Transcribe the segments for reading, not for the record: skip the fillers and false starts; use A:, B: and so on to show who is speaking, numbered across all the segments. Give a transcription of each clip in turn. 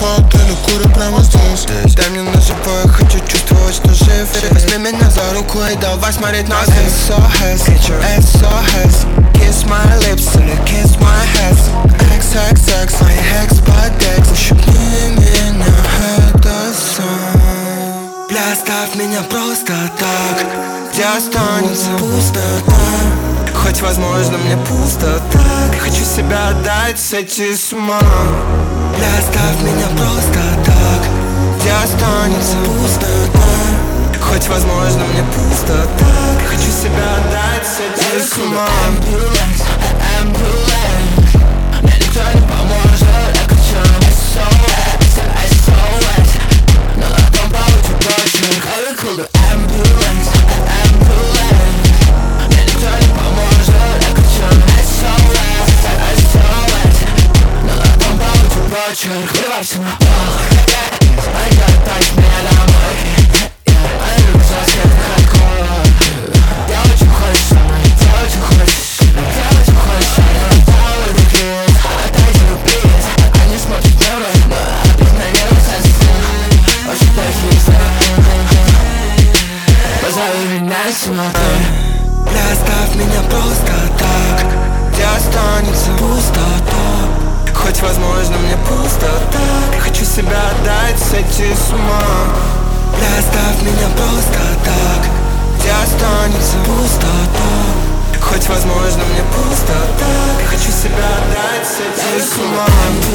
A: коктейли, курю прямо здесь. Дай мне на живое, хочу чувствовать, что жив. Возьми меня за руку и давай смотреть на свет. It's so has, it's so has. Kiss my lips или kiss my hands. XXX, мои экс-подекс. Ущипни меня, это сон. Бля, оставь меня просто так, где останется пустота. Хоть, возможно, мне пусто так. Хочу себя отдать, сойти с ума. Бля, оставь меня просто так, где останется пустота. Хоть, возможно, мне пусто так. Хочу себя отдать, сойти с ума. Ambulance, ambulance. Мне никто не поможет, я кричу SOS. Но на том получу почерк. I call the ambulance, ambulance. Мне никто не поможет, я кричу SOS. Но на том получу почерк. Врывайся на пол. Они хотят тащить меня домой. Они любят сосед хардкор. Делай, что хочешь со мной, делай, что хочешь. Делай, что хочешь со мной, делай, что хочешь. Отдайте рубиз. Они смотрят небо, но опять на небо сосед. Очень точно. Позови меня из темноты. Бля, оставь меня просто так, где останется пустота. Хоть, возможно, мне пусто так. Хочу себя отдать, сойти с ума. Бля, оставь меня просто так, где останется пустота. Хоть, возможно, мне пусто так. Хочу себя отдать, сойти с ума.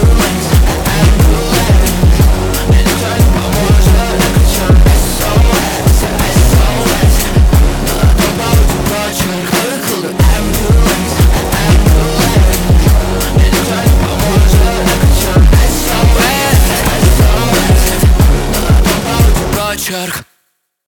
A: Мне никто не поможет, я кричу SOS. Но на том получу почерк. Ambulance, ambulance. Мне никто не поможет, я кричу SOS. Но на том получу почерк.